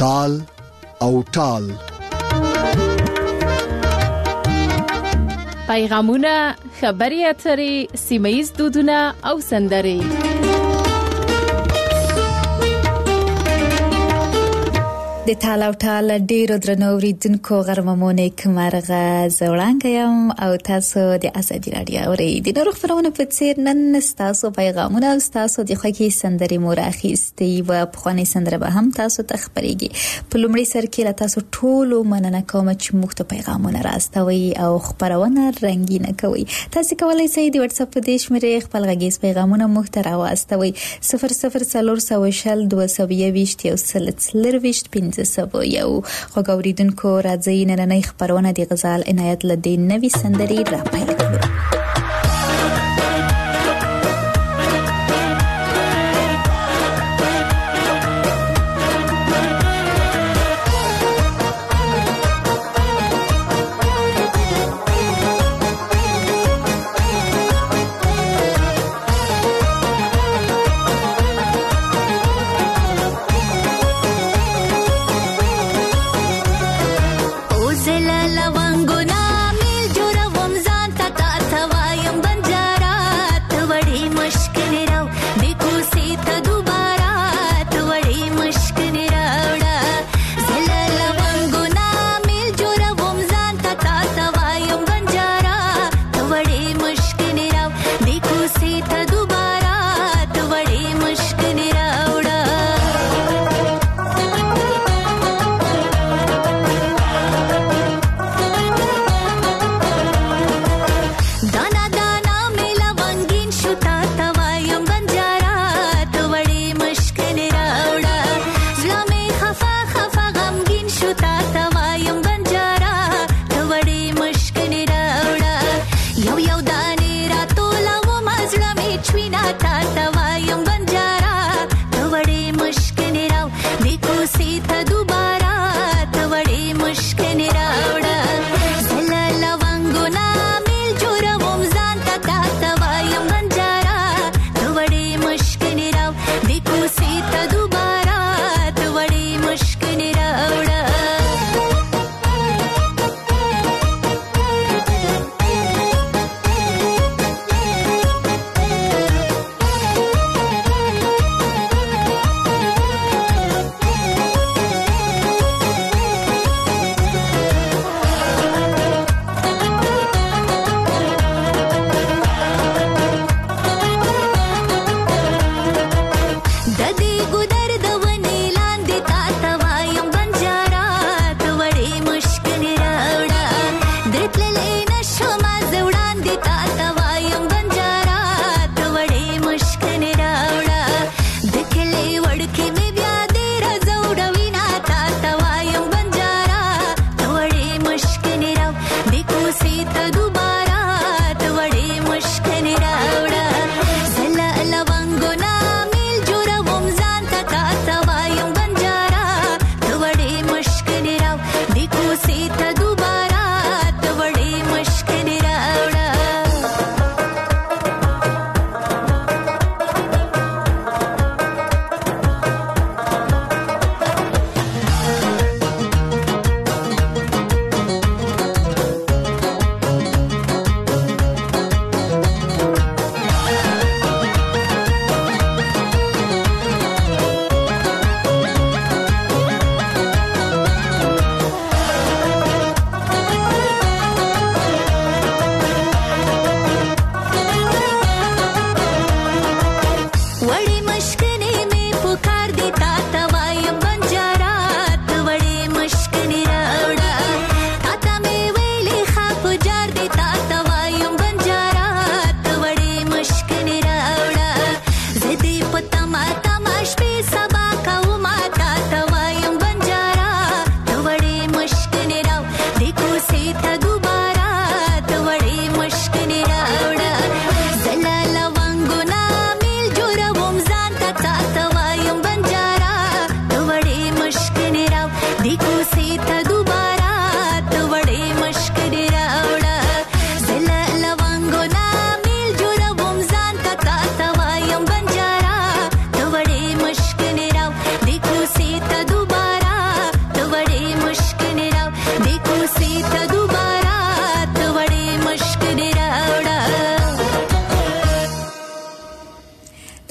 تال او ټال. پیغامونه، خبري اترې، سیمه‌ییز دودونه او سندرې. د تالاو ټال ډیرو درنو اوریدونکو غرممونه کمرغه زوړانګ یم او تاسو د ازادي رادیو اوریدونکو د خبرونه په څیر نن تاسو پیغامونه او تاسو د خوږی سندرې مورخیستي و په خاني سندره به هم تاسو ته خبرېږي. په لومړي سر کې تاسو ټول مننه کوم چې موږ ته پیغامونه راستوي او خبرونه رنگینه کوي. تاسو کولای شئ د واتس اپ د شمیرې خپل غږیز پیغامونه موږ ته راوستوي 004022 یو خوګوریدونکو راځي نننۍ خبرونه د غزال عنایت لدی نوې سندرې را پیل کړو.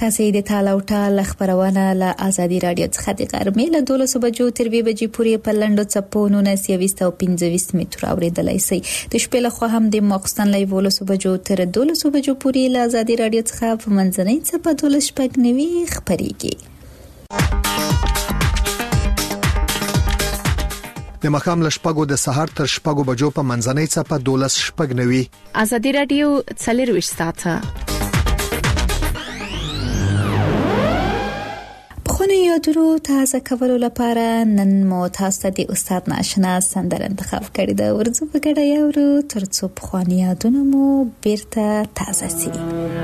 تاسو د تالا او ټال خبرونه له ازادي رادیو څخه د غرمې له 12 بجو تر 2 بجې پورې په لندو چپو 1925 متر اوریدلای شئ. د شپې له خوا هم د ماخستن له 12 بجو تر 12 بجو پورې له ازادي رادیو څخه په منځنۍ چپه 12 خبريږي. د مخام لشپګو د سحر تر شپګو بجو په منځنۍ چپه 12 ازادي رادیو 24 ساعته خونی یادونو تازه کولو لپاره نن مو تاسو ته د استاد ناشنا سندره انتخاب کړې ده. ورځو په ګډه یو ترڅو په خونی یادونو مو بیرته تازه سي.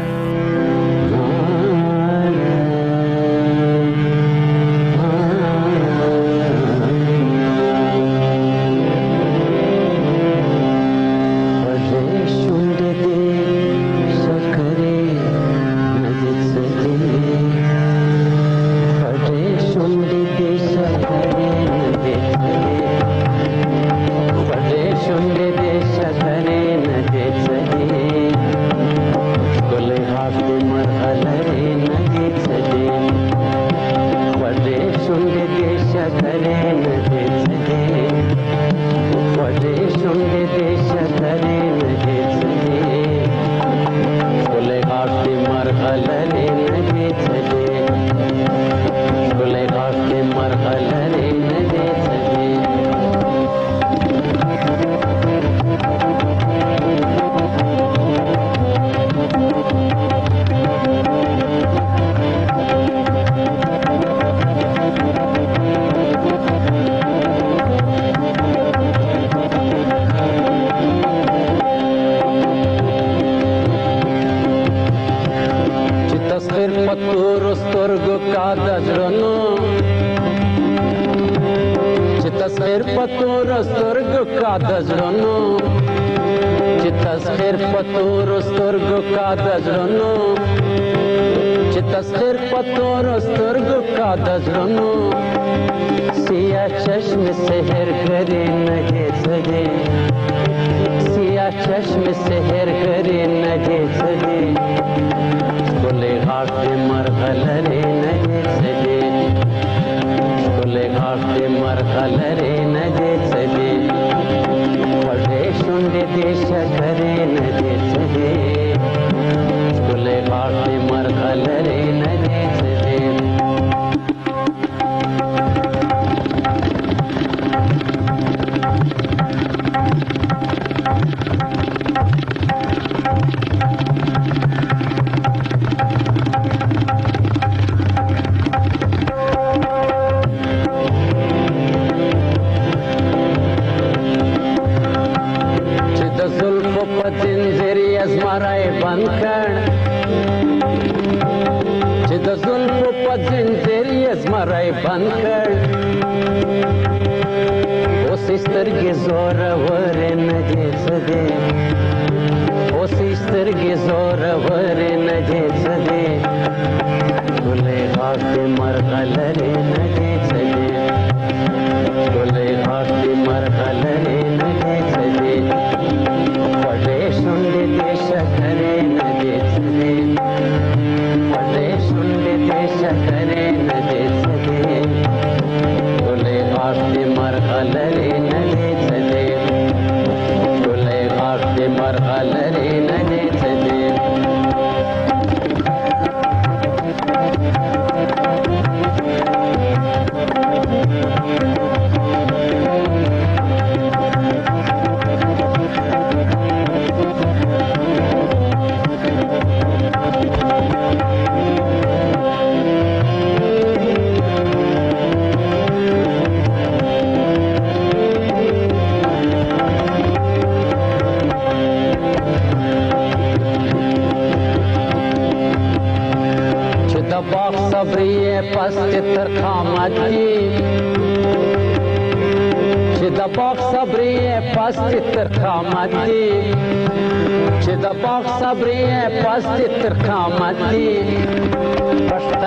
چې د باغ صبرې پاستې تر قامت دي پښتنې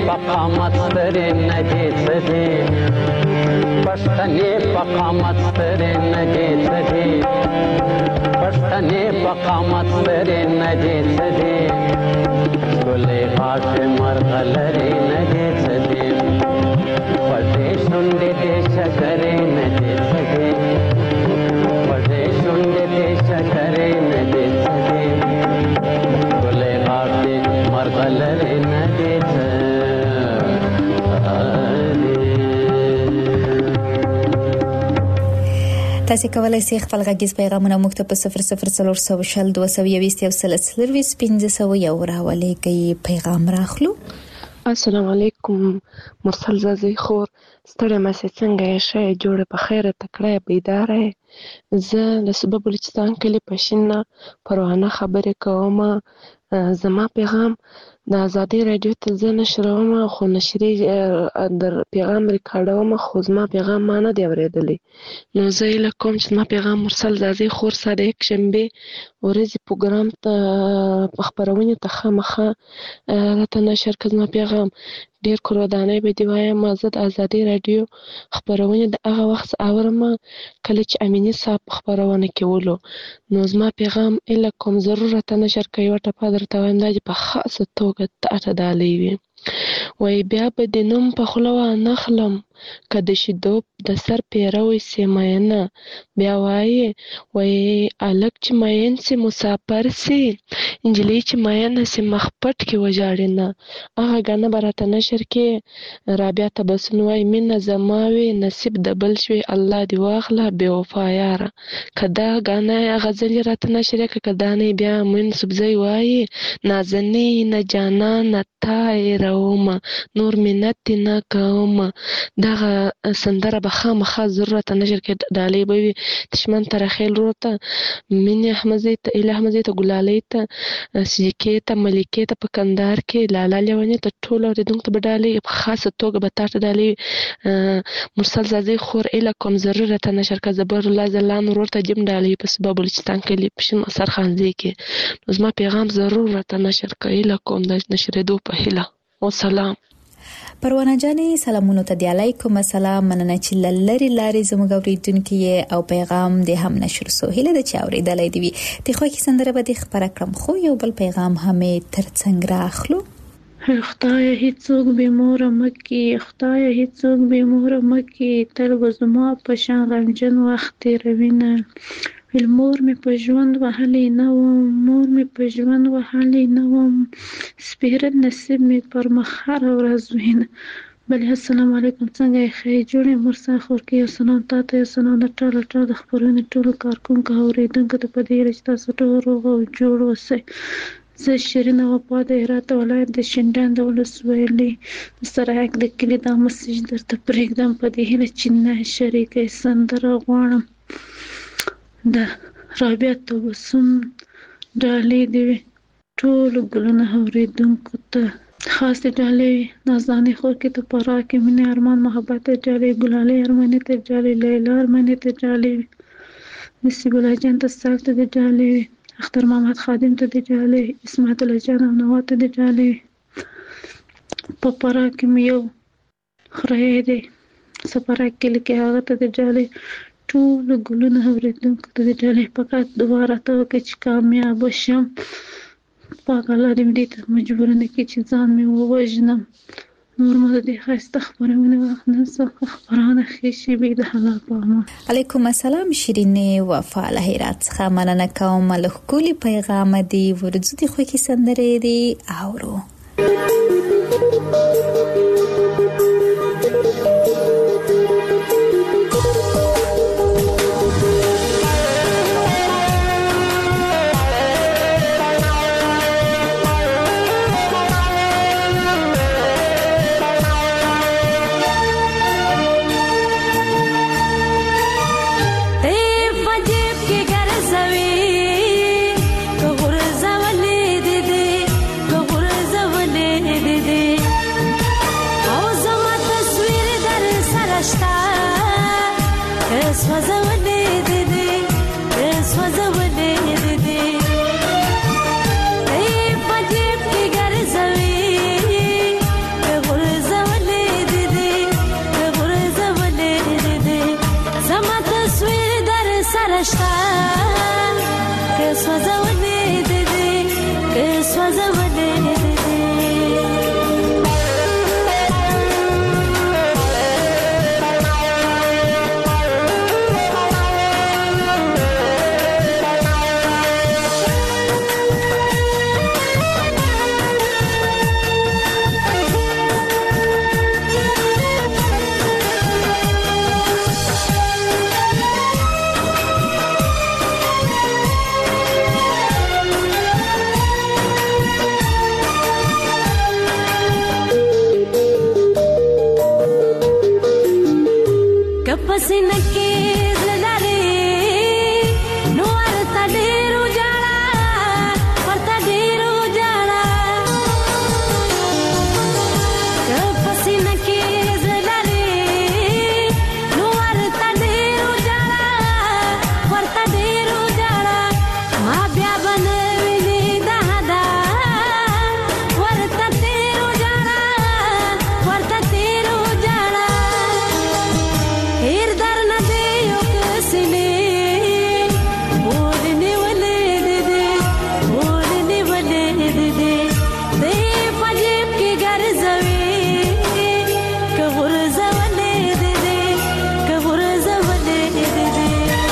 پقامت سترې نه دې څه دي پښتنې پقامت سترې نه دې څه دي پښتنې پقامت سترې نه دې څه دي ګلې غاښې مرغلرې نه دې څه دي پټې شونډې دې شکرې نه دې څه دي پټې شونډې دې شکرې نه دې څه دي ګلې غاښې مرغلرې نه دې څه دي. تاسو کولای شئ خپل غږیز پیغامونه موږ ته په 004022201500 راولېږئ. پیغام راخلو. السلام علیکم مرسل زازی خور ستړی مې څنګه یې شې جوړه په خیره تکړه بیداره زه د سبب بلوچستان کلی پښینا پروانه خبرې کوم. زما پیغام د ازادي رادیو ته زه نشروم خو نشري در پیغام ریکارډوم خو زما پیغام ما نه دی اورېدلی نو زه یې کوم چې زما پیغام مرسل زازی خور سره یک شنبه ورځې پروګرام ته خبرونه ته خامخه راته نشر کړه. زما پیغام ډیر کورودانه به دی وایم زه د ازادي رادیو خبرونه د هغه وخت اورم کله چې امینی صاحب خبرونه کولو نو زما پیغام اله کوم ضرورت نشر کوي ورته پادر ته وایم دا په خاصه توګه ته دالې وي وای بیا به د نوم په خلوا نخلم کده شیدو د سر پیروي سیماینه بیا وای الک چې ماین سي مسافر سي انجلی چې ماین سي مخپټ کې وجاړنه هغه غنه برته نشر کې رابعه تبسن وای من زماوي نصیب د بل شوي الله دی واخله بے وفا یاره کدا غنه غزل راته نشر کې کدا نه بیا من سبزي وای نازنی نه جانا نه تای روما نور منت نه کوم دغه سندره به خامخا ضرورت نشر کې ډالې به وي دشمن تر خیل روته من احمدزي ته اله احمدزي ته ګلالي ته سیکې ته ملکې ته په کندهار کې لالا لیونی ته ټول اوریدونکو ته ډالې په خاصه توګه به تاسو ډالې مرسل زازی خور اله کوم ضرورت نشر کې زبر الله زلان ورته جم ډالې په سبب بلوچستان کې پښین اثر خانزي کې زما پیغام ضرورت نشر کې اله کوم د نشریدو په هله والسلام. پروانه جانې سلامونه ته دی علیکم السلام مننه چې لری لاري زموږ اوریدونکو او پیغام دې هم نشر سو هله د چاوري دلای دی ته خو کې سندره به دې خبره کړم خو یو بل پیغام همې ترڅنګ راخلو. خدای هیڅوک به مور مکي خدای هیڅوک به مور مکي تل وزما په شان غمجن وخت روینه مور مې په ژوند وهلې نه وم مور مې په ژوند وهلې نه وم سپیره نصیب مې پر مخ هر ورځ وینه بل السلام علیکم څنګه یې خې جوړې مرسا خور کې یو سلام تاسو یو سلام ټول د خبرونه ټول کارکونکو اوریدونکو ته په دې رښت تاسو ټول روغ او جوړ اوسئ. زه شیرین وفا د هرات ولایت د شینډان د ولسوالۍ سرایک د کلی د مسجد درته پرېږدم په دې هیله چې نه شریکه سندره غواړم د رابعه تبسم ډالۍ دی ټول ګلونه اوریدونکو ته خاص ډالۍ نازاني خور کې ته پرا کې مینه ارمان محبت ډالۍ ګلالي ارماني ته ډالۍ لیلا ارماني ته ډالۍ نصیب الله جان ته سالت ته ډالۍ اختر محمد خادم ته ډالۍ اسمت الله جان او نوات ته ډالۍ په پرا کې یو خره دی سپارا کې لکه هغه ته ډالۍ ټول ګلونه اوریدونکو ته ډالۍ فقط دوباره ته چې کامیاب شم پاک الله دې دې ته مجبور نه کړي چې ځان مې ووژنم نور مو دې خسته خبرونه نه څه خبرونه خېشي به د حلال پامه. علیکم السلام شیرینه وفا له هرات څخه مننه کوم له کلی پیغام دی ورځ دې خو کې سندره دی اورو. دے پسینه کې زلالي نو ورته ډېرو جاړه ورته ډېرو جاړه پسینه کې زلالي نو ورته ډېرو جاړه ورته ډېرو جاړه ما بیا بنوي دادا ورته تیرو جاړه ورته تیرو جاړه هیر در نه دی یو کسلی ورنی ولې دې ورنی ولې دې دې پجیب کې ګرځوي که ورځولې دې که ورځولې دې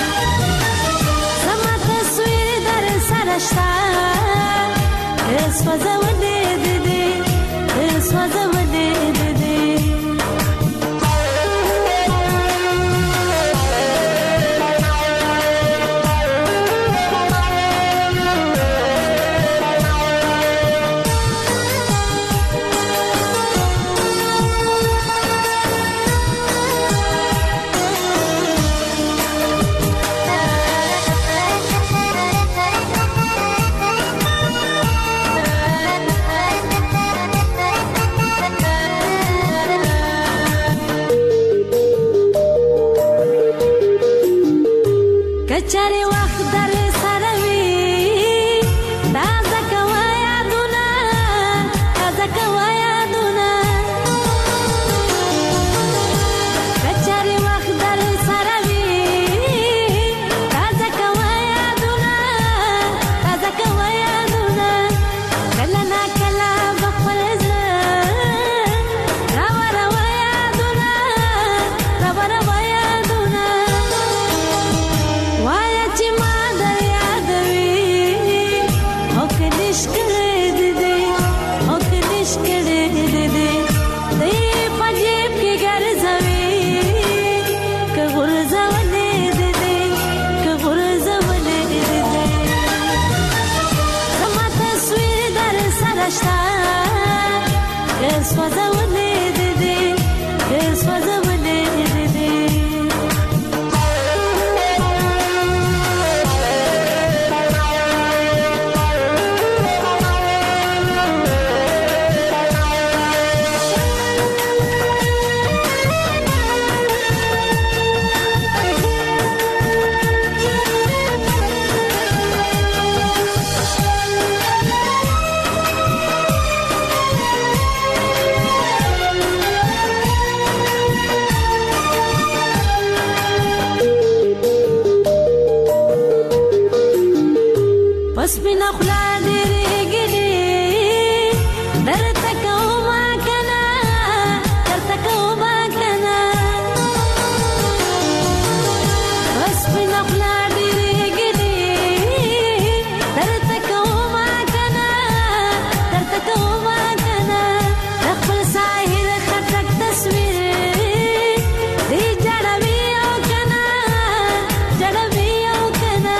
سما تصویر در سره شته اس وځولې دې اس وځولې دې کچاري وخت در سره وي تازه کوه یادونه تازه کوه یادونه کچاري وخت در سره وي تازه کوه یادونه تازه کوه یادونه کله نا کله بخپل زړه راوړوه یادونه راوړوه یادونه وایا چې ما در یادوي او کلیش کړې دې او کلیش کړې دې دې پجیب کې ګرځوي که ورځولې دې که ورځولې دې سما تصویر در سره شته اس وځولې دې اس وځولې دې پس بنا خلا ډېرې ګلې درته کومه کنه درته کومه کنه پس بنا خلا ډېرې ګلې درته کومه کنه درته کومه کنه د خپل ساحل خټک تصویر دې جړوي او کنه جړوي او کنه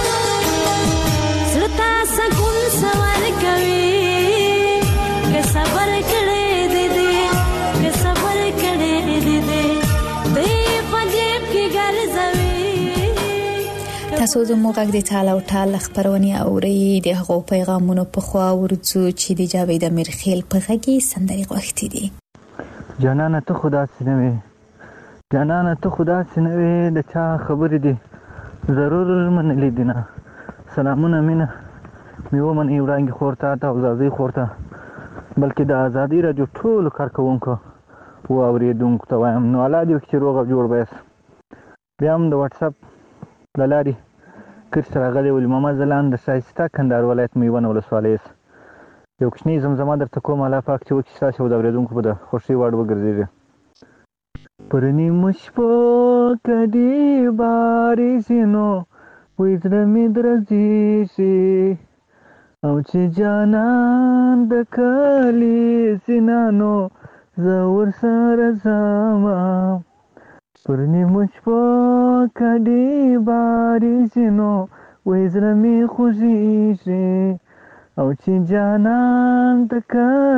سرتا سکون سوار کوي که صبر کړې دې که صبر کړې دې دې پجیب کې ګرځوي تاسو زموږ غږ د ټال او ټال خبرونه اوري د هغو پیغامونو په خوا ورڅو چې د جاوید امیرخیل په غږی سندري غوښتي دي جانانه ته خدا سينوي جانانه ته خدا سينوي د چا خبرې دي ضرور من لیدنه سلامونه مینه میو من ایرانګي خورته تا او زازي خورته بلکې د ازادي راډیو ټول کارکونکو او اوریدونکو ته وایم نو الاده چې روغ جوړ بیس بیا هم د واتس اپ لاري کښ راغلي ول محمد زلان د شایسته کندهار ولایت میوان ولسوالۍ یو کښنی زمزمه درته کوم الله پاک چې وکړي تاسو د اوریدونکو په خوشي وړ وګرځي پرنی مشپو کدی باري سينو وې زړه مې درځي شي او چې جانان د کلی سینانو زور سره زما پرنی مشپو کدی باري سينو وې زړه مې خوشي شي او چې جانان د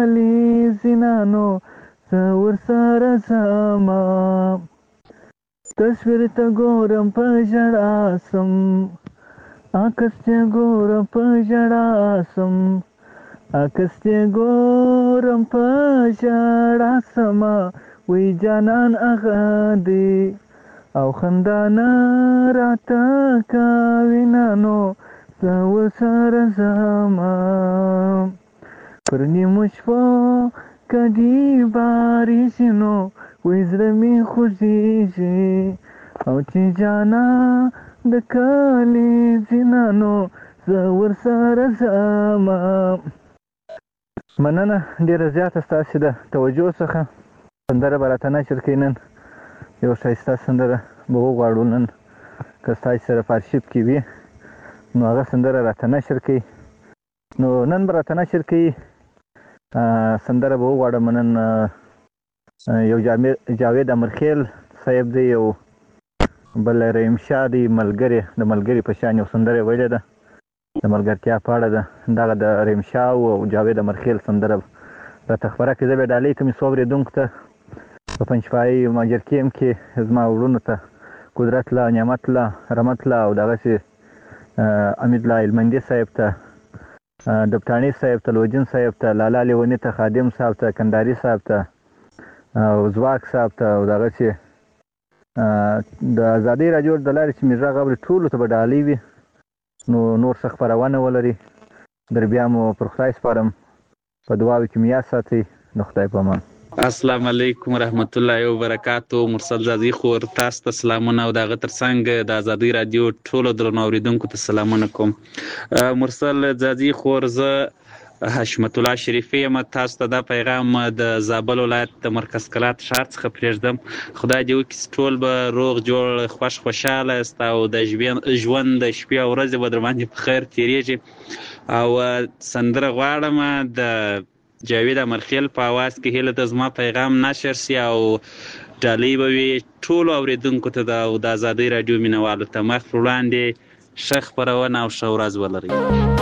کلی سینانو زور سره زما تصویر ته ګورم په ژړا سم عکس ته ګورم په ژړا سم عکس ته ګورم په ژړا سم وی جانان هغه دی او خندا نه راته کوي نو زه ورسره ځمه پر نیمو شپو کدی بارېږي نو وی زړه مې خوږېږي او چې جانا د کلي ځینه نو زه ورسره ځمه. مننه ډېره زیاته ستاسې د توجه څخه. سندره به راته نشر کوي نن یو ښایسته سندره به وغواړو نن که ستاسې سره په ارشیف کې وي نو هغه سندره راته نشر کوي. نو نن به راته نشر کوي سندره به وغواړم نن یو جاوید امرخیل صاحب دی یو بل رحیم شاه دی ملګری د ملګري په شان یو سندره ویلې ده د ملګرتیا په اړه ده. دغه د رحیم شاه او جاوید امرخیل سندره راته خپره کړي. زه به ډالۍ کوم څو اورېدونکو ته په پنجپایي ماجرکیم کې زما وروڼو ته قدرت الله نعمت الله رحمت الله او دغسې امید الله علمندي صاحب ته دبټاني صاحب ته لوجین صاحب ته لالا لیوني ته خادم صاحب ته کنداري صاحب ته او زواک صاحب ته او دغسې د ازادۍ راډیو د لارې چې مې غږ اوري ټولو ته به ډالۍ وي نو نور څه خپرونه ولري. در بیا مو پر خدای سپارم په دعاوو کې مې یاد ساتئ. د خدای په امان. السلام علیکم ورحمت الله وبرکاتو. مرسل زازي خور تاسو ته سلامونه او دغه ترڅنګ د ازادۍ رادیو ټولو درنو اوریدونکو ته سلامونه کوم. مرسل زازي خور زه حشمت الله شریفی یم. تاسو ته دا پیغام د زابل ولایت د مرکز کلات ښار څخه پرېږدم. خدای دې وکړي ټول به روغ جوړ خوشحاله است او د ژوند د شپې او ورځې به در باندې په خیر تېرېږي. او سندره غواړم د جاوید امرخیل په اواز کې هیله ده زما پیغام نشر سي او ډالۍ به وي ټولو اورېدونکو ته او د ازادۍ راډیو مینوالو ته. مخ پر وړاندې ښه خپرونه او ښه ورځ ولرئ.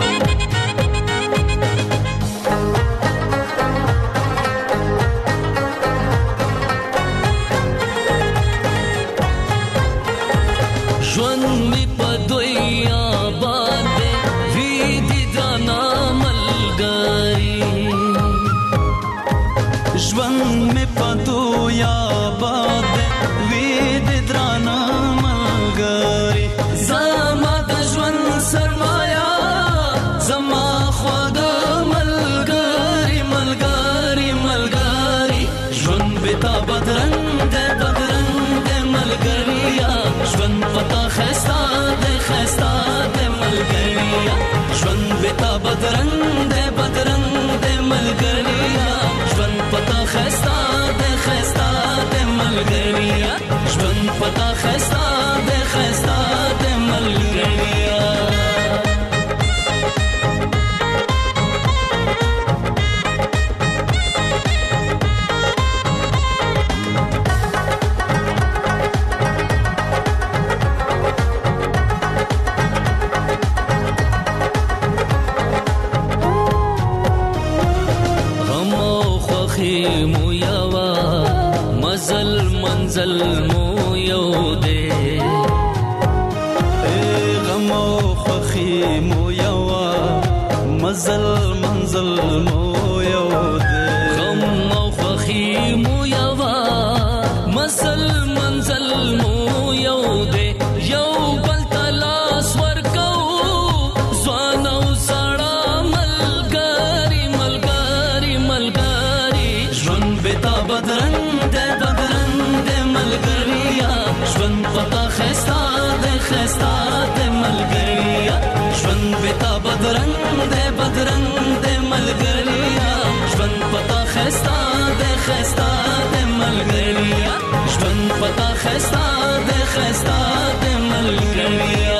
ژوند مې په دوی آباد دی وی دي درانه ملګري ژوند مې په دوی آباد دی وی دي درانه ملګري زما د ژوند سرمایا زما خواږه ملګري ملګري ملګري ژوند به تا بدرنګ دی ملګریا ژوند پتا خستا دے ملګریا ژوند بتا بدرنګ دے ملګریا ژوند پتا خستا دے ملګریا ژوند پتا خستا دے ملګریا مو یوا منزل مو یو دے غم او خوخی مو یوا منزل مو یو دے غم او خوخی مو یوا منزل مو یو دے یو بل تلاس ورکو ځوان او سړا ملګری ژوند بتا بدرنګ دے ملګریا ژوند پتا خستا دے ملګریا ژوند بتا بدرنګ دے ملګریا ژوند پتا خستا دے ملګریا ژوند پتا خستا دے ملګریا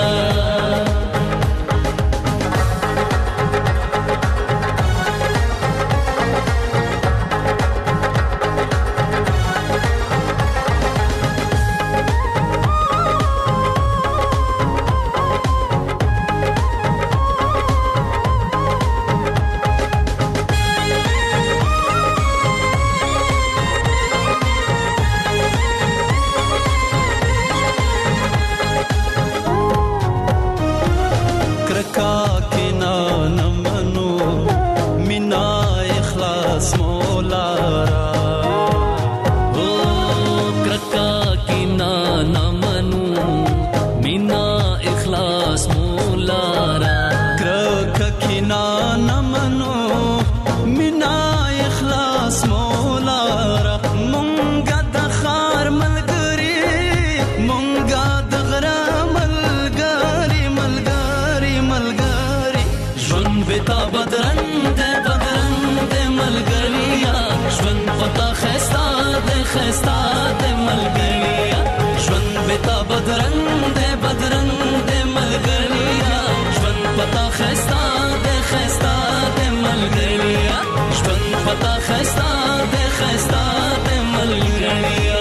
پتا خستا د خستا د ملګریا ژوند بتا بدرنګ د ملګریا ژوند پتا خستا د ملګریا ژوند پتا خستا د ملګریا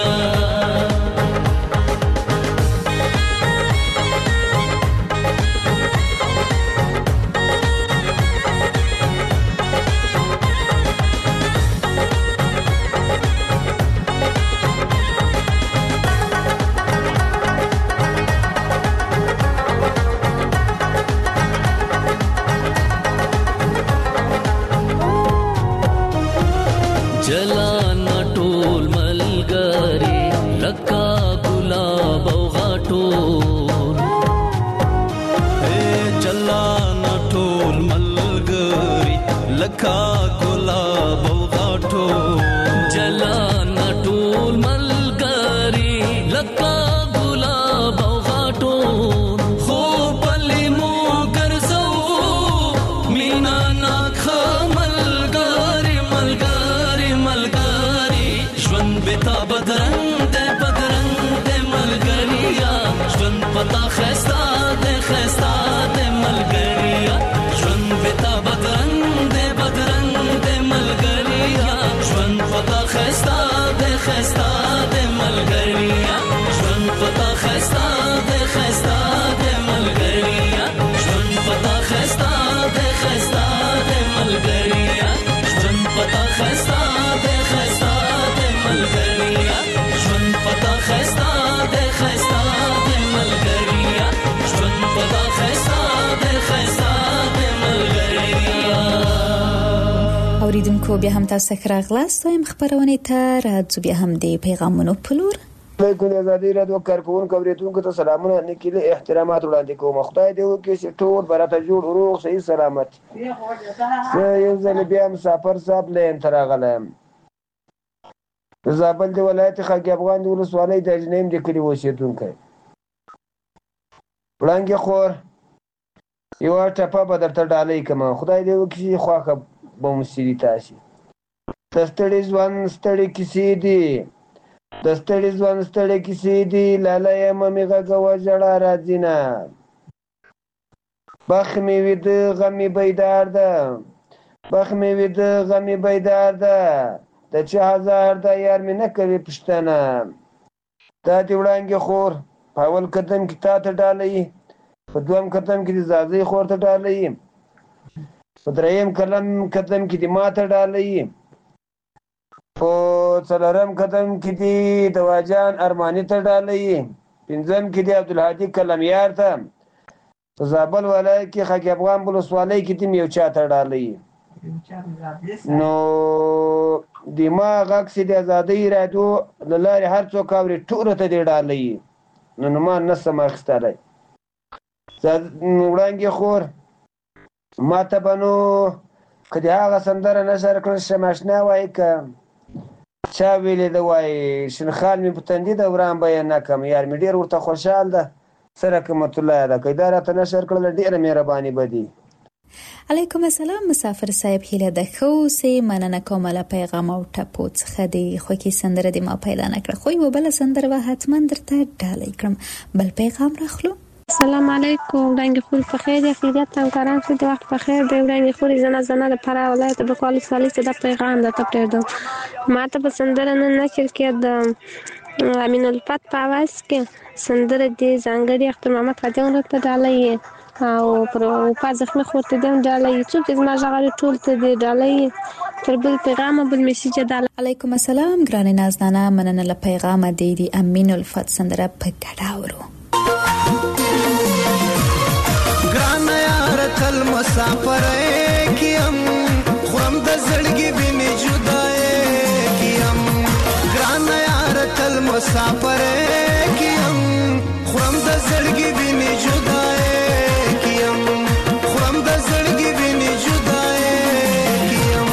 جلانا ټول ملګری لکه ګلاب او غاټول جلانا ټول ملګری لکه ګلاب او غاټول جلانا ټول ملګری لکه ګلاب او غاټول خو بلې مو ګرځو مینا ناخه بتا بدرنګ د ملګریا ژوند پتا خستا د ملګریا ژوند بتا بدرنګ د ملګریا ژوند پتا خستا د ملګریا ژوند پتا خستا د ملګریا ژوند پتا خستا د ملګریا ژوند پتا خستا د ملګریا ژوند پتا خستا د ملګریا ژوند پتا خستا د ملګریا اوریدونکو بیا هم تاسو ته راغلاست وایم خبرونه ته راځو بیا هم د پیغامونو په لور لیکن ازادي رادیو کارکونکو اوریدونکو ته سلامونه نکلي احترامات وړاندې کوم خدای دې وکړي چې ټول برته جوړ روغ صحیح سلامت یو ځل بیا مسافر صاحب لین تر غلم زابل دی ولایت خاک افغان د ولسوالۍ د اجنیم د کلی اوسیدونکی وړاندې خور یو ټپه به درته ډالۍ کوم خدای دې وکړي خواخه به مو سړي تاسې د ستړي ځوان ستړي کیسې دي د ستړي ځوان ستړي کیسې دي لاله یم مې غږوه ژړا راځي نه بخ مې ویده غم مې بیدار ده بخ مې ویده غم مې بیدار ده د چه هزار دا یار مې نه کوي پښتنه دا دې وړانګې خور په اول قدم کې تا ته ډالۍ په دویم قدم کې د زازۍ خور ته ډالۍ په دریم قدم کې د ما ته ډالۍ په څلورم قدم کې د دواجان ارماني ته ډالۍ پنځم کې د عبدالهادي کلمیار ته په زابل ولایت کې خاک افغان ولسوالۍ کې د یو چا ته ډالۍ نو د ما غږ چې د ازادۍ رادیو له لارې هر څوک اوري ټولو ته دې ډالۍ نو ما نه سم اخیستلی وړانګې خور ما ته به نو که د هغه سندره نشر کړل شم اشنا وایي که چا ویلې ده وایي شنخال مې په تندي ده وران به یې نه کړم یار مې ډېر ورته خوشحال ده سره رحمت الله ده که دا راته نشر کړله ډېره مهرباني به دي علیکم السلام مسافر صاحب هیله ده ښه اوسئ مننه کوم له پیغام او ټپو څخه د خوږې سندره د ما پیدا نه کړه خو یوه بله سندره به حتما درته ډالۍ کړم بل پیغام راخلو السلام علیکم وړاندې خور په خیر یا خیریت همکاران ښه د وخت په خیر دی وړاندې خورې زنه د فراه ولایت بکوال ولسوالۍ څخه دا پیغام درته پرېږدم ما ته به سندره نن نشر کې د امین الفت په اواز کې سندره د ځانګړي اختر محمد خادم ورته ډالۍ او پر په زخمه خورته دم ډالۍ څوک چې ما ژغوري ټول ته دی ډالۍ تر بل پیغام بل میسیج ډالۍ علیکم السلام ګرانه نازنانه مننه له پیغام دی امین الفت سندره په ګډا ورو ګرانه یار تل مسافر کیم خرم د زړګي بني جدای کیم ګرانه یار تل مسافر کیم خرم د زړګي بني جدای کیم خرم د زړګي بني جدای کیم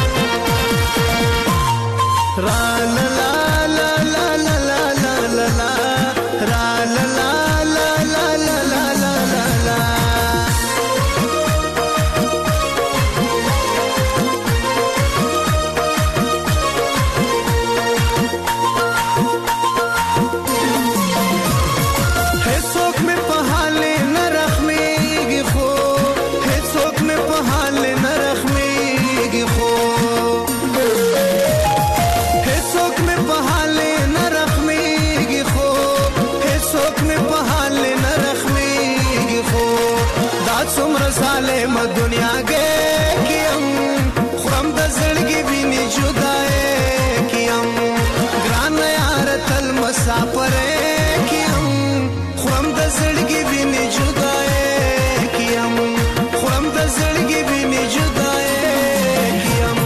را لا لا لا لا لا لا لا ظالم دنیا گے کیم خورم د زړګي ویني جدای کیم ګران یار تل مسافر کیم خورم د زړګي ویني جدای کیم خورم د زړګي ویني جدای کیم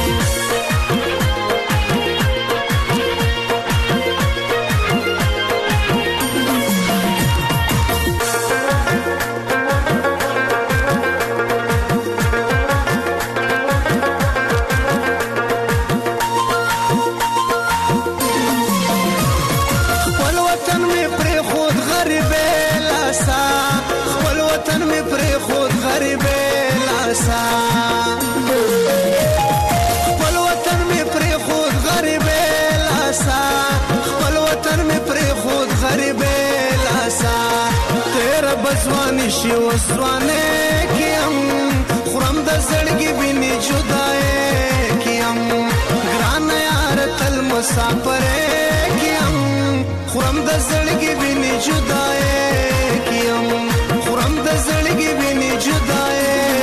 خپل وطن می پر خود غریب لاسا خپل وطن می پر خود غریب لاسا تیرا بزوانی شی وسوانه کیم خورم د زړګي ویني جدای کیم ګران یار تل مسافر کیم خورم د زړګي ویني جدای کیم خورم د زړګي ویني جدای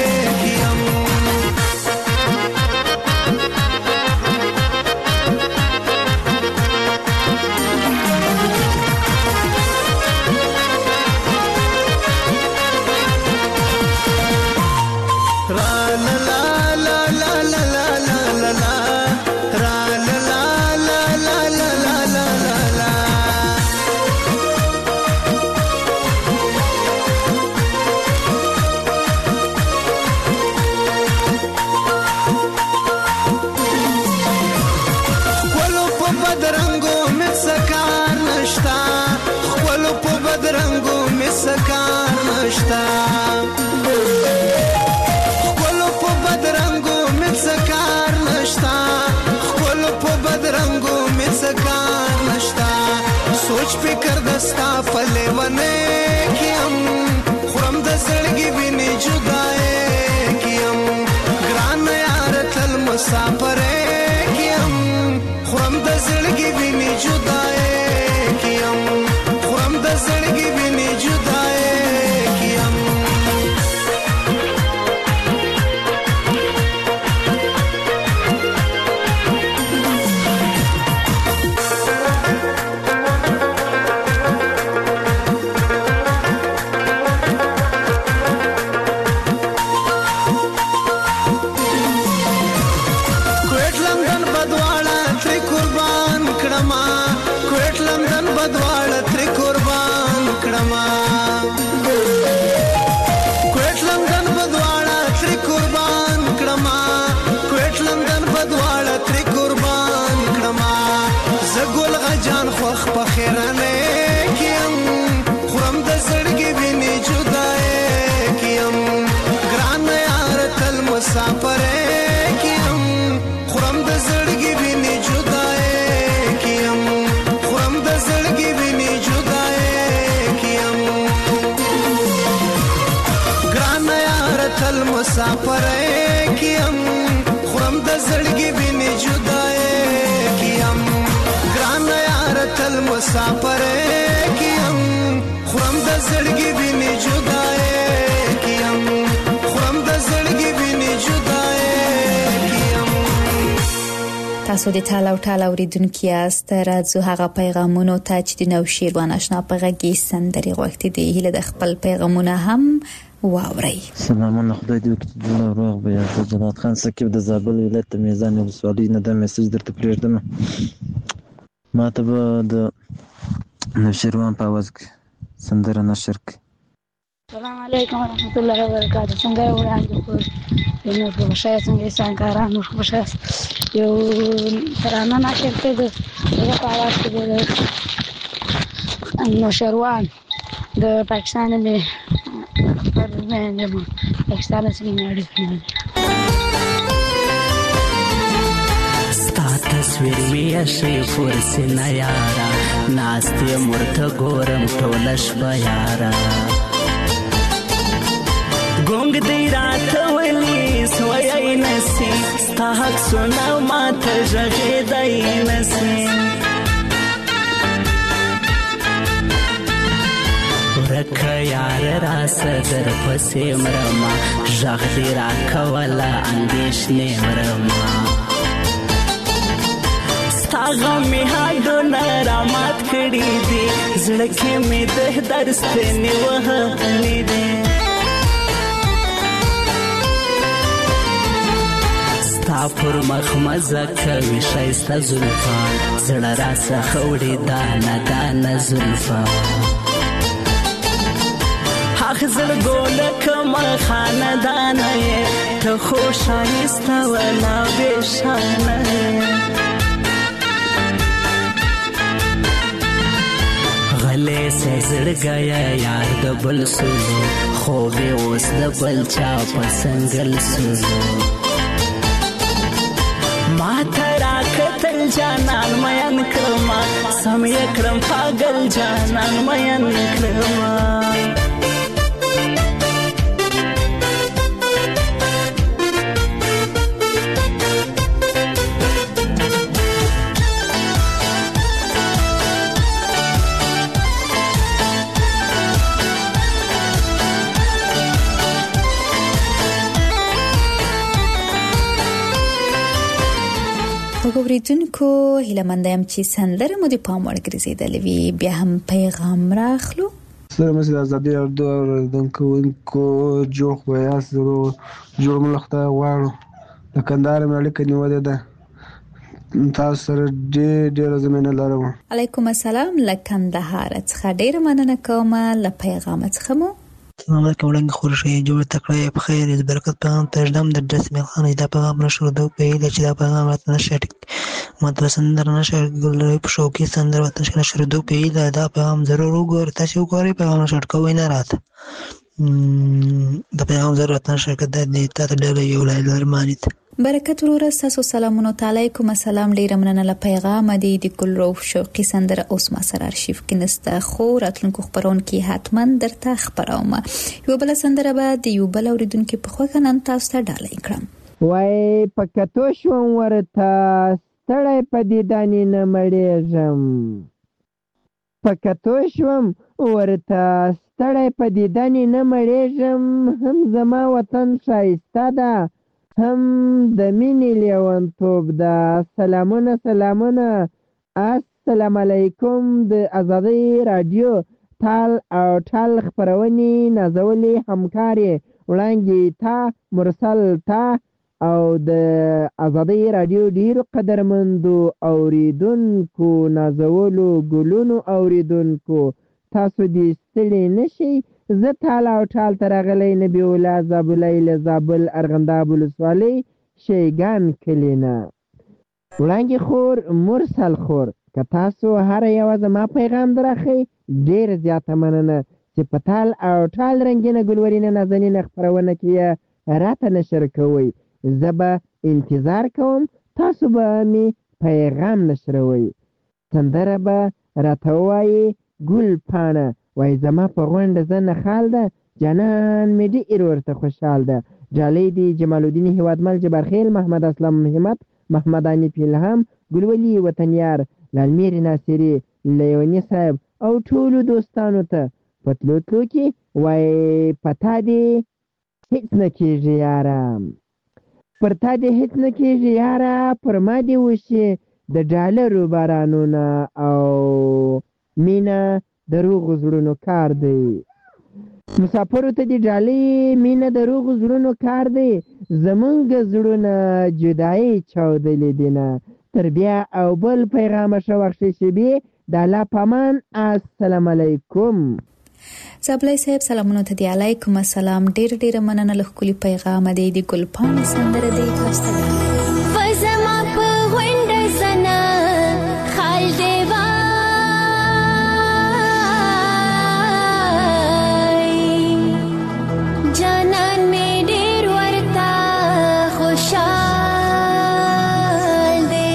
सोच फिकर दस्ता फले बने कियम खुरम द زړګي ویني جدای کیم ګران یار تل مسافر کیم خورم د زړګي ویني جدای کیم خورم د زړګي ویني جدای کیم جان خوخ په خیرانه کیم خورم د زړګي ویني جدای کیم ګران یار تل مسافر کیم خورم د زړګي ویني جدای کیم خورم د زړګي ویني جدای کیم ګران یار تل مسافر کیم خورم د زړګي ویني جدای کیم تل مسافر کیم خورم د زړګي ویني جدای کیم خورم د زړګي ویني جدای کیم تاسو د ټاله او ټاله اوریدونکو یاست راځو هغه پیغامونو ته چې د نو شیروان آشنا په غږی سندري وخت دی هله د خپل پیغامونه هم واوري. سلامونه خدای دې وکړي د روغ بیا جلات خان سکیب د زابل ولایت میزان ولسوالۍ نه د میسج درته پریږدم ما ته به د نوشیروان په आवाज کې سندره نشر کړي. السلام علیکم ورحمت الله وبرکاته. څنګه وړاندې کوم نو په شای څنګه څنګه نو په شای یو ترانه نشر کړي د په आवाज کې د نوشیروان د پاکستان مې پاکستان سره نړۍ تصویر می شي فرسنه یارا ناستې مرته ګورم ټولش بیارا ګونګ دی راته ولي سوي نسي ستا حق سنا ماته ژغې دی نسي ورکه یار را صدر پسې مرما ژغ دې را کوله اندېښنې مرما ستا غم مې هډونه رامات کړي دي زړه کې مې د درد ستنې وهلې دي ستا پر مخ مزه کوي ښایسته زلفان زړه راڅخه وړي دانه دانه زلفان هغ زړګو لکه خاندانه یې ته خو ښایسته ولا بېشانه یې غلی سې زړګیه یار د بل سولو خوب یې اوس د بل چا په سنګل سولو ما ته راکتل جانان مین کړما سم یې کړم پاگل جانان مین کړما اوریدونکو هیله مند یم چې سندره مو د پام وړ ګرځېدلې وي بیا هم پیغام راخلو سره مې د ازادي راډیو اوریدونکو جوړ خو یاست جوړ ملخته غواړو د کندهار مې اړیکه نیولې ده تاسو سره ډېر زمینه لرم علیکم السلام له کندهار څخه ډېره مننه کوم له پیغام څخه مو السلام علیکم وړاندې خورشي جوړ تکړه په خیر د برکت پیغام تجدم د درس میخان دا پیغام نشو د پیله چې دا پیغام راته نشي ماته سندر نشي ګلې په شوکي سندر وته نشي د پیله دا پیغام ضرور وګور تاسو وګورئ پیغام شټ کوی نه راته د پیغام ضرورت نشي کده د تاسو ډېر یو لرمانیت برکت وروره تاسو سلامونه علیکم السلام ډیر مننه له پیغام دی د ګل روح شوقي سندره اوس ما سره ارشیف کې نسته خو راتلونکو خبرون کې حتما درته خبروم یو بل سندره به د یو بل اوریدونکو په خوښه نن تاسو ته ډالۍ کړم وای پکتو شوم ورته ستړی په دې دانې نه مړېږم پکتو شوم ورته ستړی په دې دانې نه مړېږم هم زما وطن ښایسته ده هم د مینې لیونتوب ده سلامونه السلام علیکم د ازادي رادیو ټال او ټال خبرونې نازولې همکارې وړاندې تا مرسل تا او د ازادي رادیو ډیرو قدرمندو اوریدونکو نازولو ګلونو اوریدونکو تاسو دې ستړي نشئ زه ټال او ټال ترغلی نبی الله زابل زابل ارغنداب ولسوالۍ شیګان کلینا وړاندې خور مرسل خور که تاسو هر یو زما پیغام درخی ډیر زیاته مننه چې په ټال او ټال رنگینه ګلورینه نازنینه خبرونه کې راته نشر کوئ زه به انتظار کوم تاسو به می پیغام نشروئ سندره به راته ووایي ګل پاڼه وای زما په غونډه زنه خال ده جانان مې ډېر ورته خوشحال ده جالۍ دی جمال الدین هیوادمل جبرخیل محمد اسلام همت محمد انیف الهام ګلولي وطنیار لالمیر ناصری لیونی صاحب او ټولو دوستانو ته پتلو کې وای پتا دی هیڅ نه کېږي یاره پر تا دی هیڅ نه کېږي یاره پر ما دی وشي د ډالرو بارانونه او مینا دروغ زړونو کار دی مسافرو ته دی ډالۍ مینا دروغ زړونو کار دی زمونږ زړونه جدایي چاودلې دینه تر بیا او بل پیغام شوخشي شبي د الله پامان السلام علیکم زابلای صاحب سلامونه ته دی علیکم السلام ډیر مننه له خولي پیغام دی د ګلپان سندره دی تاسو ته فزما په وینډ سنا خال دی جانان می ډیر ورتا خوشحال دی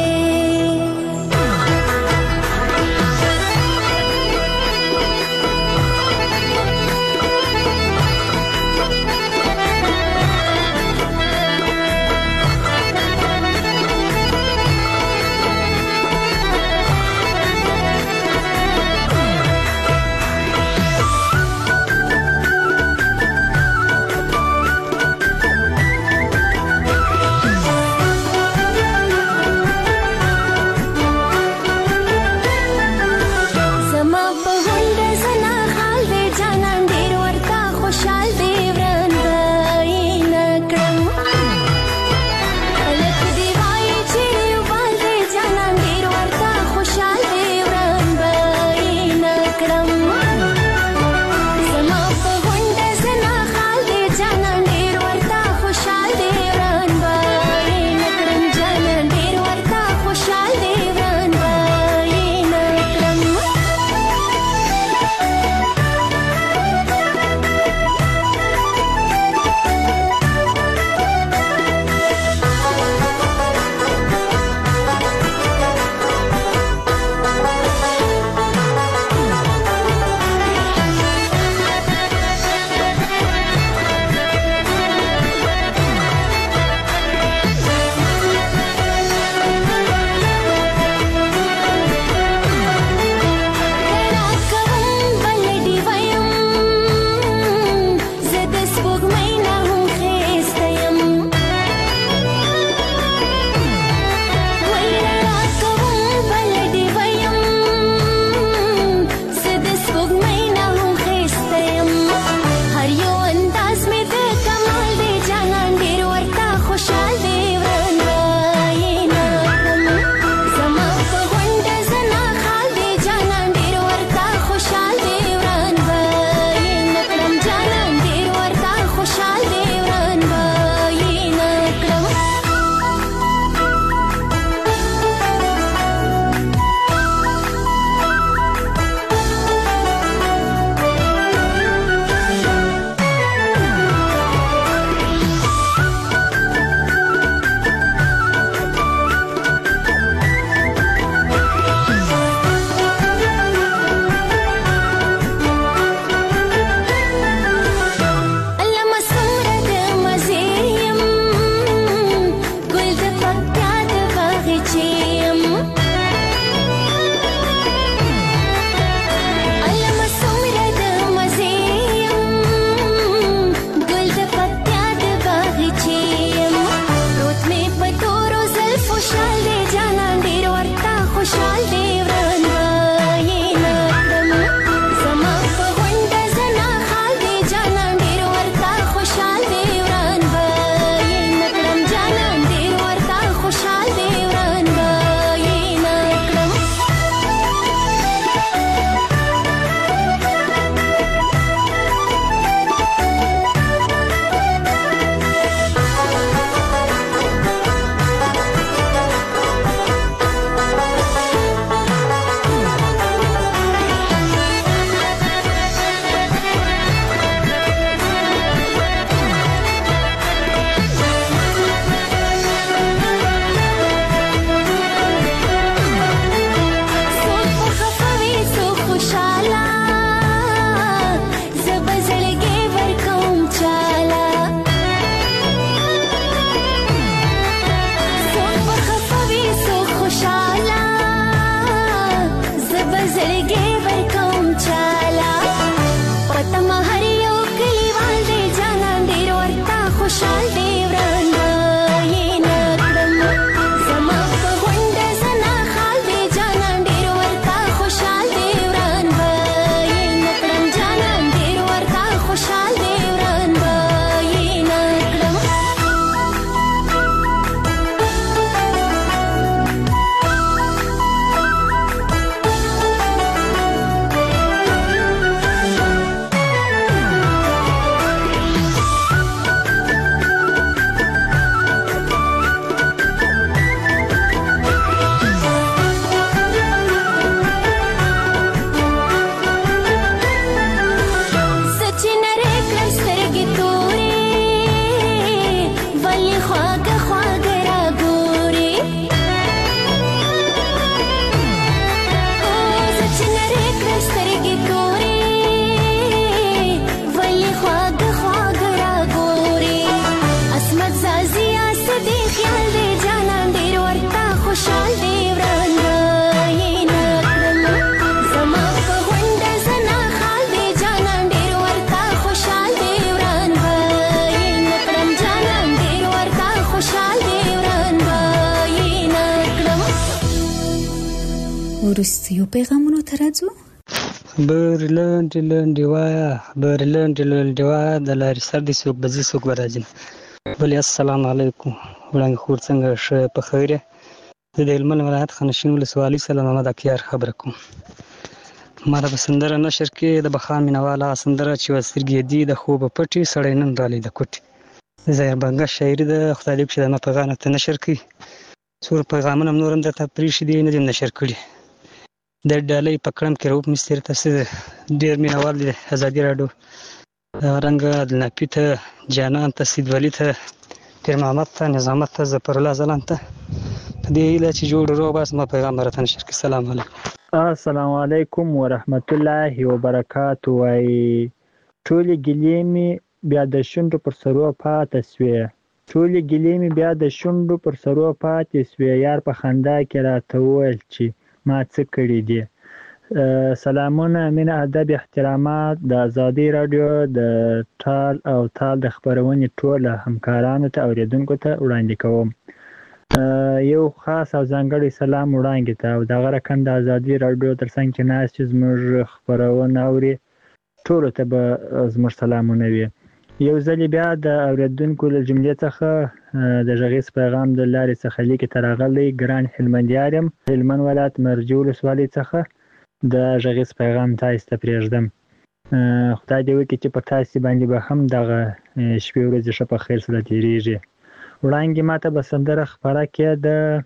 وروستیو پیغامونو ته راځو. خبرې لنډې وایه د لارې سر دې څوک به ځي څوک به راځي. بلې السلام علیکم وړانګې خور څنګه ښه په خیر یې؟ زه د هلمند ولایت خانشین ولسوالۍ سره محمد اکیار خبره کوم. ما د سندره نشر کې د بخا مینهوال هغه سندره چې وه سترګې دي د خوبه پټې سړی نن رالی د کوټې د ظاهر بنګه شاعري ده. خدای دې وکړي چې دا ما پیغام ته نشر کړي. څومره پیغامونه هم نور هم درته پرېښي دي نه دي نشر کړي. د ډالۍ په کړم کې رؤف مستري ته ډېر مینهوال دي ازادي راډیو رنګه عدلنافي ته جانان ته سید ولی ته پیر محمد ته نظامت ته ظفرالله ځلان ته په دې هیله چې جوړ روغ بس ما پیغام راته نشر کړي. السلام علیکم. السلام علیکم ورحمت الله وبرکاتو. وایي ټولې ګیلې مې بیا د شونډو پر سرو پاتې سوې، ټولې ګیلې مې بیا د شونډو پر سرو پاتې سوې، یار په خندا کې راته وویل چې ما څه کړي دي. سلامونه، مینه، ادب، احترامات د ازادي راډیو د ټال او تال د خپرونې ټول همکارانو ته اوریدونکو ته وړاندې کوم. یو خاص او ځانګړی سلام وړاندې ته او دغه رقم د ازادي راډیو تر څنګ چې ناست چې زموږ خپرونه اوري ټولو ته به زموږ سلامونه وي. یو ځل بیا د اوریدونکو له جملې څخه د غږیز پیغام د لارې څخه لیکې ته راغلی ګران هلمندیار یم، هلمند ولایت مرجو ولسوالۍ څخه د غږیز پیغام تاسو ته پرېږدم. خدای دې وکړي چې په تاسو باندې به هم دغه شپې ورځې ښه په خیر سره تېرېږي. وړاندې ماته به سندره خپره کې د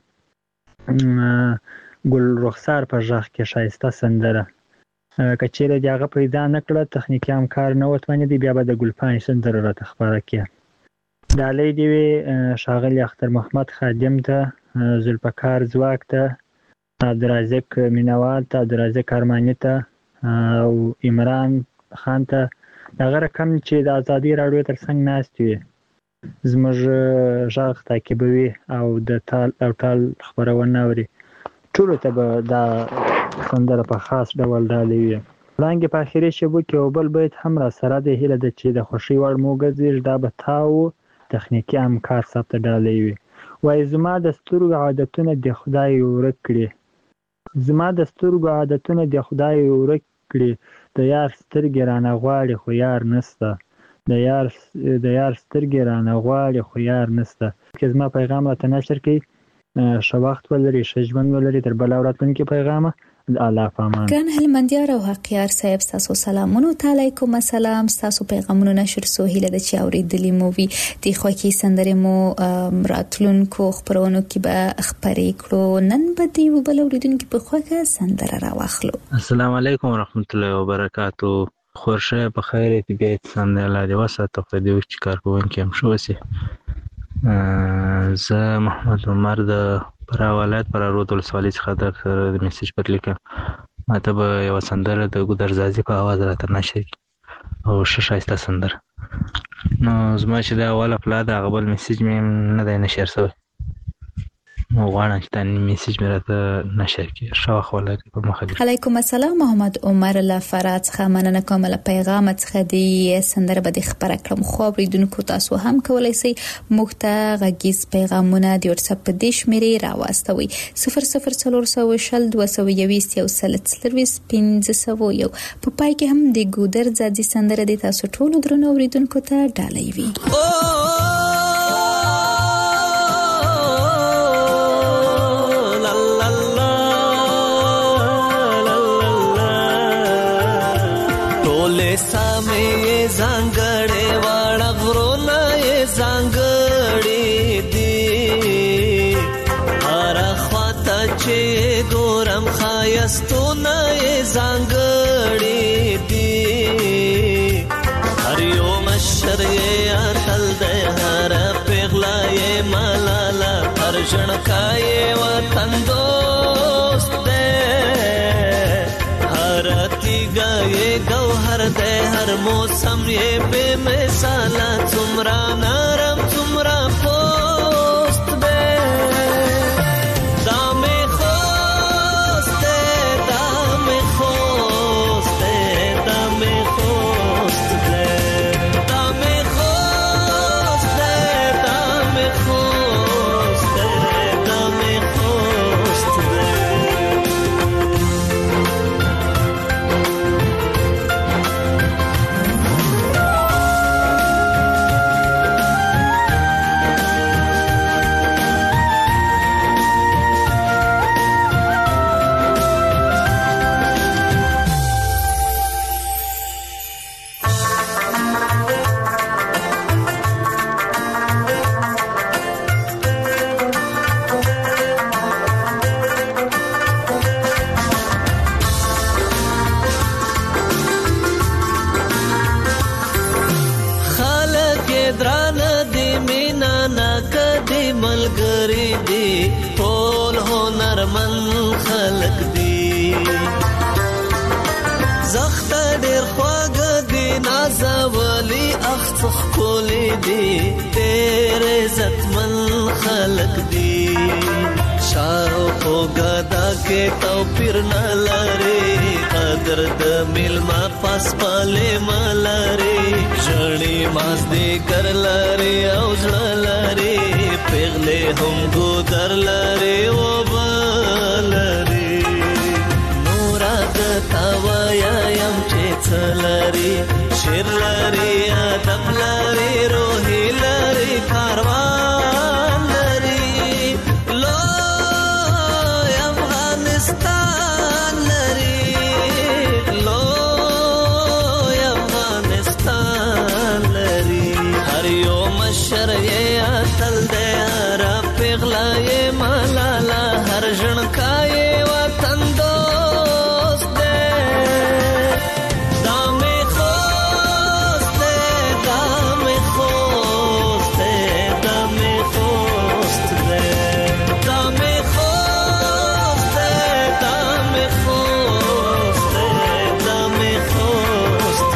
ګل رخسار په غږ کې ښایسته سندره که چیرې د هغه پیدا نه کړه تخنیکي همکار نه وتوانېدی بیا به د ګلپاڼې سندره راته خپره کې. ډالۍ دې وي ښاغلي اختر محمد خادم ته، ذوالفقار ځواک ته، عبدالرازق مینوال ته، عبدالرازق ارماني ته او عمران خان ته، دغه رقم چې د ازادي راډیو تر څنګ ناست وي زموږ غږ تعقیبوي او د تال او ټال خپرونه اوري ټولو ته به دا سندره په خاص ډول ډالۍ وي. وړاندې په اخري شیبو کې یو بل بیت هم را سره دی، هیله ده چې د خوښۍ وړ مو وګرځېږي. دا به تا و تخنیکي همکار صاحب ته ډالۍ وي. وایي زما د سترګو عادتونه د خدای ورک کړي، زما د سترګو عادتونه د خدای ورک کړي، د یار سترګې رانه غواړي خو یار نسته، د یار سترګې رانه غواړي خو یار نسته. که زما پیغام راته نشر کړي ښه وخت ولري، ښه ژوند ولري. تر بله راتلونکي پیغامه د الله په امان. ګران هلمندیار او حقیار صاحب ستاسو سلامونو ته علیکم السلام. ستاسو پیغامونو نشر سو هیله ده چې اوریدلي مو وي. د خوښۍ سندرې مو راتلونکو خپرونو کې به خپرې کړو. نن به د یو بل اوریدونکي په خوښه سندره راواخلو. السلام علیکم ورحمت الله وبرکاتو. خورشه په خیر طبیعت سم دی، الله دې وساته، خدای دې وکړي چې کارکوونکي هم ښه وسي. زه محمد عمر د فراه ولایت فراه رود ولسوالۍ څخه درسره د میسج پر لیکم. ماته به یوه سندره د ګودرزازي په اواز راته نشر کړي او ښه ښایسته سندره. نو زما چې دا اوله پلا ده هغه بل میسج مې نه دی نشر شوی، نو غواړم چې دا میسج مې راته نشر کړي. ښه وخت ولرئ. په مخه دې. علیکم السلام. محمد عمر له فراه څخه مننه کوم له پیغام څخه. د سندره به د خبره کړم خو اوریدونکو تاسو هم کولای شئ موږ ته غږیز پیغامونه د واتساپ په دې شمیرې راواستوئ 00402021 په پای کې هم د ګودر ځاځي سندره د تاسو ټولو درنو اوریدونکو ته ډالۍ وي. سامې زنګړې واړه غرونه یې زنګړې دي، هر خواته چې ګورم ښایستونه یې زنګړې دي، هر یو مشر یې اتل دی، هر پیغله یې ملاله، هر ژړکا یې وطن دوست دی، هر تیګه یې ګوهر دی، هر موسم یې بې مثاله، څومره نرم څومره پوست دی، دا مې خوست دی، دا مې خوست دی، دا مې خوست دی، دا مې خوست دی، دا مې خوست دی، دا مې خوست دی. ملګری دی ټول هنرمن خلق دی زخت ډیر خواږه دی نازولی اخڅخ کولی دی ډیر عزتمن خلق دی شاو خو گدا کې توپیر نه لري قدر د ملما پاس پاله مالري ژړې ماس دې کر لري او ځړ لري پیغله هم ګودر لري او بلري نورا تا وایا يم چې څلري شیر لري ادب لري روحي لري کاروان لري شرعي تل دې را پغلا یې مالالا هر جن کای وطن دوست دې دامه خوست دامه خوست دامه خوست دامه خوست دامه خوست دامه خوست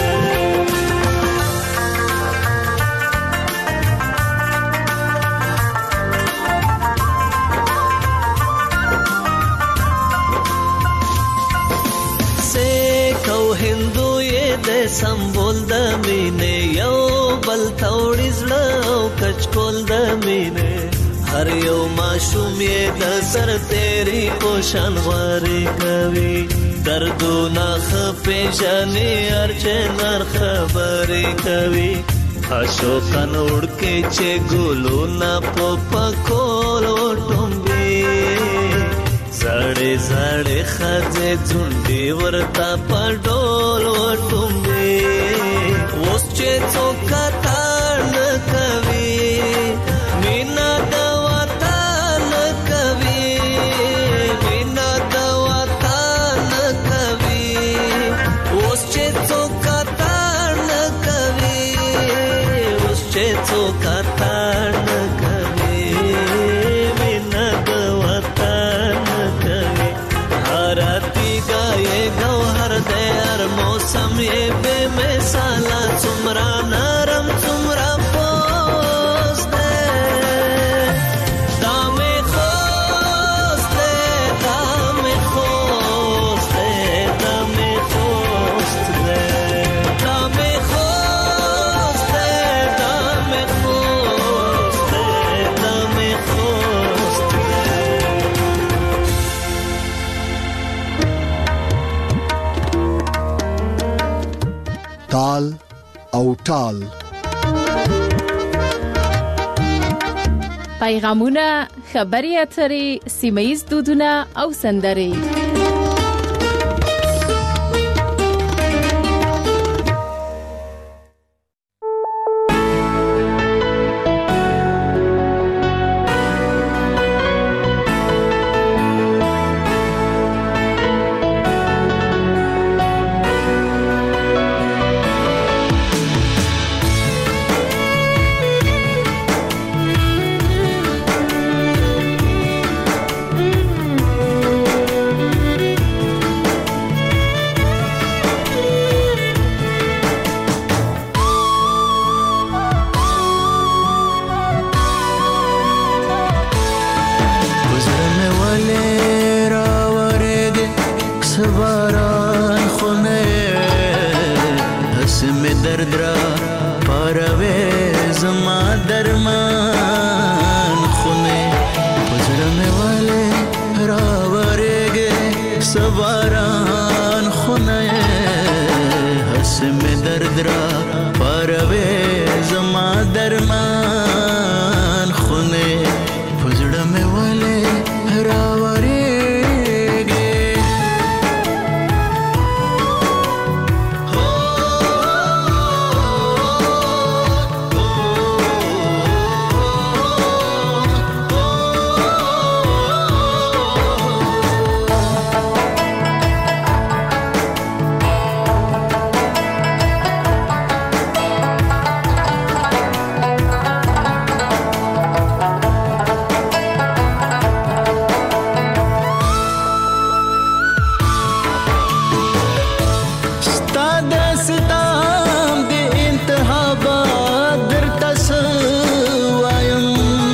سمبول د مینې یو بل توړي زړه او کچکول د مینې هر یو ماشوم یې د سر تیری پوشان واري کوي دردونه خپې جنې ارچنر خبرې کوي اشوکن وړکې چې ګلو نه پکول ټومبي زړې زړې خځې ځونډې ورته پډول وټومبي اوس چې څوک تاړ نه کوي مینا د وطن کوي مینا د وطن کوي اوس چې څوک تاړ نه کوي اوس چې څوک تاړ نه کوي مینا د وطن گوهر دے ہر موسم یہ بے مثالا څومره نرم څومره پوست دے دامه خوست دے دامه خوست دے دامه خوست دے دامه خوست دے دامه خوست دے دامه خوست دے تال او ټال پیغامونه خبري اترې سیمه‌یز دودونه او سندرې ستام د انتها به درته څه وایم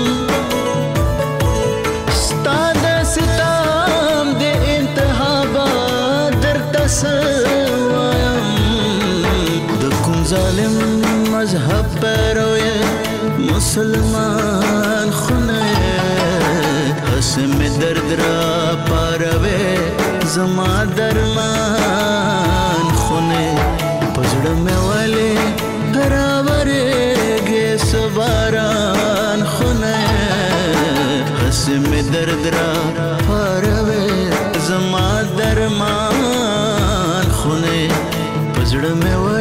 ستا د ستام د انتها به درته څه وایم د کوم ظالم مذهب پیرو یې مسلمان خونه هسې مې درد را پاروې زما درمان خونه په زړه مې ولې راورېږې څه باران خونه هسې مې درد را پاروې زما درمان خونه په زړه مې ولې